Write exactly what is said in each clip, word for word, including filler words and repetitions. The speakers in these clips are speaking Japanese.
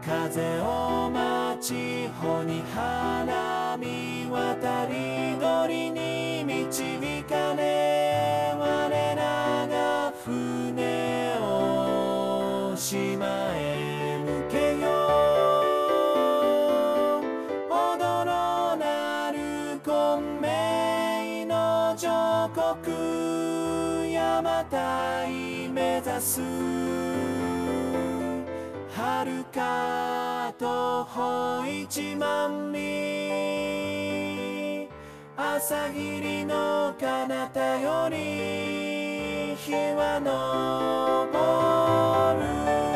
風を待ち穂に花見渡り鳥に導かれ我らが船を島へ向けよう踊ろなる混迷の上国山台目指す遥か徒歩一万里朝霧の彼方より日は昇る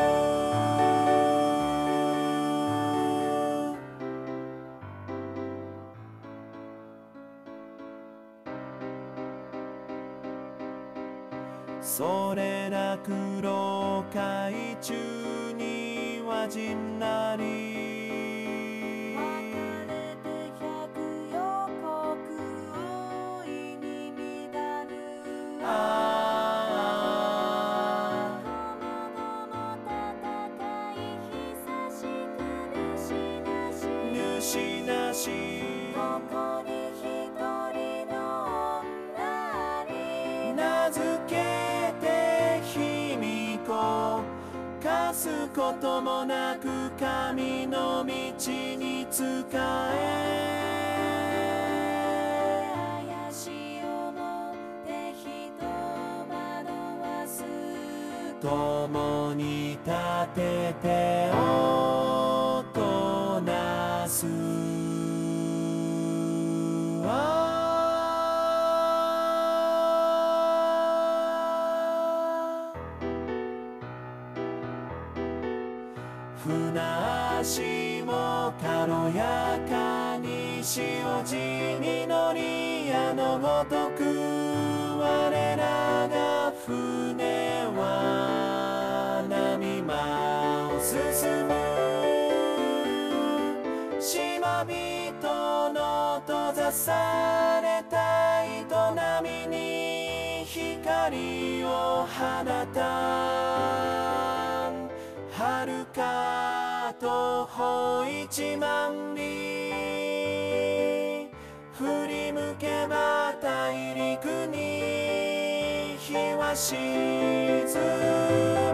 それら黒海中には陣なり分かれて百余国大いに乱るああこの戦い久しく主なし主なしここに一人の女に名付けて卑弥呼かすこともなく神の道に仕え怪しをもって人を惑わす共に立てておとなす船足も軽やかに潮地に乗り矢のごとく我らが船は波間を進む島人の閉ざされた営みに光を放たん遥か徒歩一万里振り向けば大陸に日は沈む